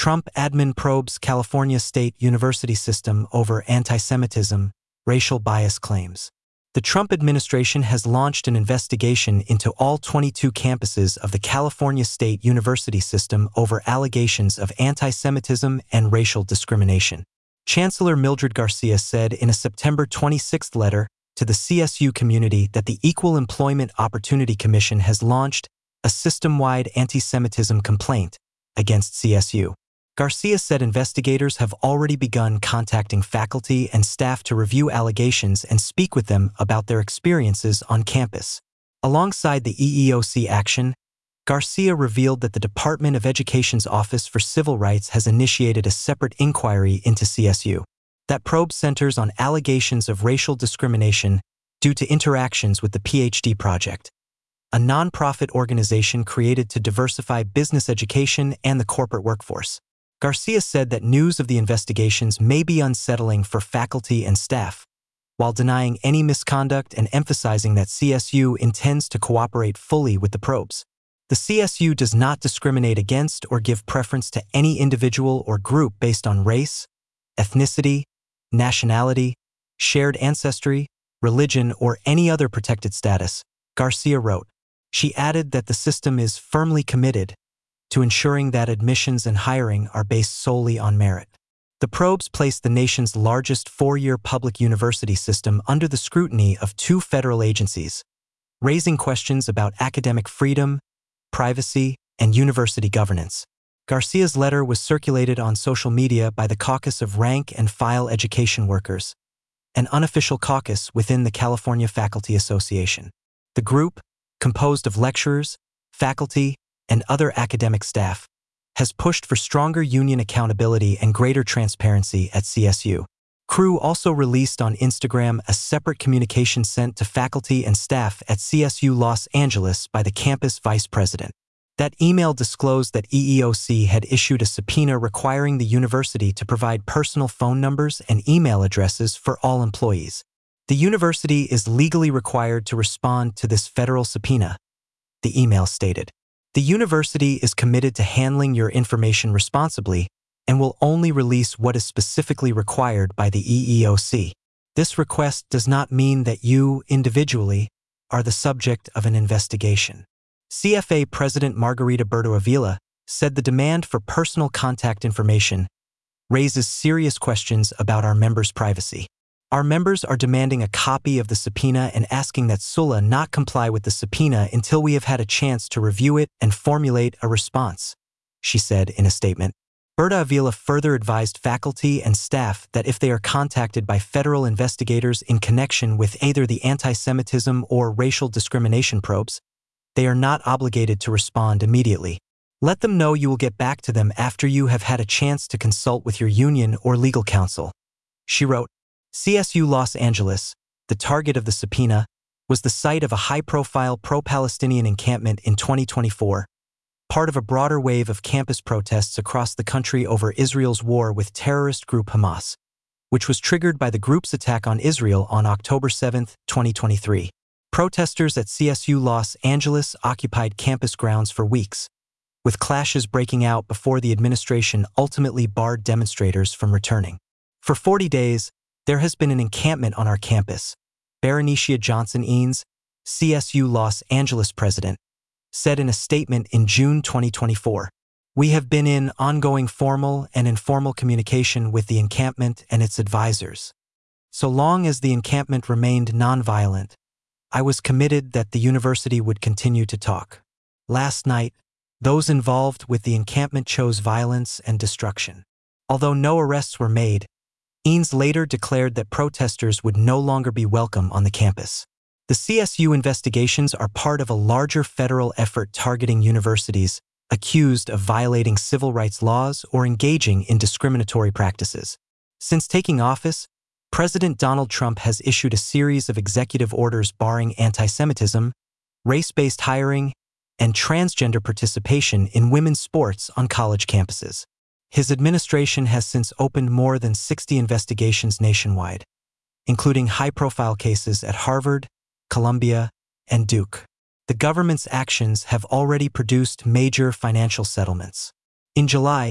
Trump admin probes California State University system over anti-Semitism, racial bias claims. The Trump administration has launched an investigation into all 22 campuses of the California State University system over allegations of anti-Semitism and racial discrimination. Chancellor Mildred Garcia said in a September 26 letter to the CSU community that the Equal Employment Opportunity Commission has launched a system-wide anti-Semitism complaint against CSU. Garcia said investigators have already begun contacting faculty and staff to review allegations and speak with them about their experiences on campus. Alongside the EEOC action, Garcia revealed that the Department of Education's Office for Civil Rights has initiated a separate inquiry into CSU. That probe centers on allegations of racial discrimination due to interactions with the PhD Project, a nonprofit organization created to diversify business education and the corporate workforce. Garcia said that news of the investigations may be unsettling for faculty and staff, while denying any misconduct and emphasizing that CSU intends to cooperate fully with the probes. The CSU does not discriminate against or give preference to any individual or group based on race, ethnicity, nationality, shared ancestry, religion, or any other protected status, Garcia wrote. She added that the system is firmly committed to ensuring that admissions and hiring are based solely on merit. The probes placed the nation's largest four-year public university system under the scrutiny of two federal agencies, raising questions about academic freedom, privacy, and university governance. Garcia's letter was circulated on social media by the Caucus of Rank and File Education Workers, an unofficial caucus within the California Faculty Association. The group, composed of lecturers, faculty, and other academic staff, has pushed for stronger union accountability and greater transparency at CSU. CREW also released on Instagram a separate communication sent to faculty and staff at CSU Los Angeles by the campus vice president. That email disclosed that EEOC had issued a subpoena requiring the university to provide personal phone numbers and email addresses for all employees. The university is legally required to respond to this federal subpoena, the email stated. The university is committed to handling your information responsibly and will only release what is specifically required by the EEOC. This request does not mean that you, individually, are the subject of an investigation. CFA President Margarita Berto Avila said the demand for personal contact information raises serious questions about our members' privacy. Our members are demanding a copy of the subpoena and asking that SULA not comply with the subpoena until we have had a chance to review it and formulate a response, she said in a statement. Berta Avila further advised faculty and staff that if they are contacted by federal investigators in connection with either the anti-Semitism or racial discrimination probes, they are not obligated to respond immediately. Let them know you will get back to them after you have had a chance to consult with your union or legal counsel, she wrote. CSU Los Angeles, the target of the subpoena, was the site of a high-profile pro-Palestinian encampment in 2024, part of a broader wave of campus protests across the country over Israel's war with terrorist group Hamas, which was triggered by the group's attack on Israel on October 7, 2023. Protesters at CSU Los Angeles occupied campus grounds for weeks, with clashes breaking out before the administration ultimately barred demonstrators from returning. For 40 days, there has been an encampment on our campus, Berenicia Johnson-Eanes, CSU Los Angeles president, said in a statement in June 2024. We have been in ongoing formal and informal communication with the encampment and its advisors. So long as the encampment remained nonviolent, I was committed that the university would continue to talk. Last night, those involved with the encampment chose violence and destruction. Although no arrests were made, Eanes later declared that protesters would no longer be welcome on the campus. The CSU investigations are part of a larger federal effort targeting universities accused of violating civil rights laws or engaging in discriminatory practices. Since taking office, President Donald Trump has issued a series of executive orders barring anti-Semitism, race-based hiring, and transgender participation in women's sports on college campuses. His administration has since opened more than 60 investigations nationwide, including high-profile cases at Harvard, Columbia, and Duke. The government's actions have already produced major financial settlements. In July,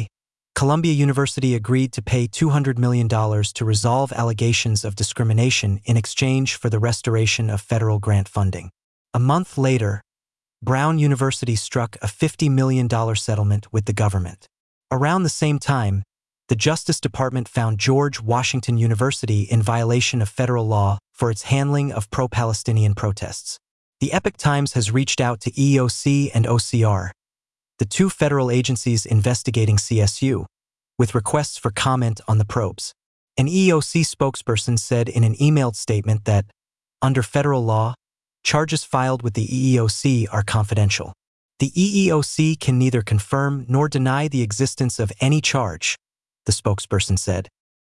Columbia University agreed to pay $200 million to resolve allegations of discrimination in exchange for the restoration of federal grant funding. A month later, Brown University struck a $50 million settlement with the government. Around the same time, the Justice Department found George Washington University in violation of federal law for its handling of pro-Palestinian protests. The Epoch Times has reached out to EEOC and OCR, the two federal agencies investigating CSU, with requests for comment on the probes. An EEOC spokesperson said in an emailed statement that, under federal law, charges filed with the EEOC are confidential. The EEOC can neither confirm nor deny the existence of any charge, the spokesperson said.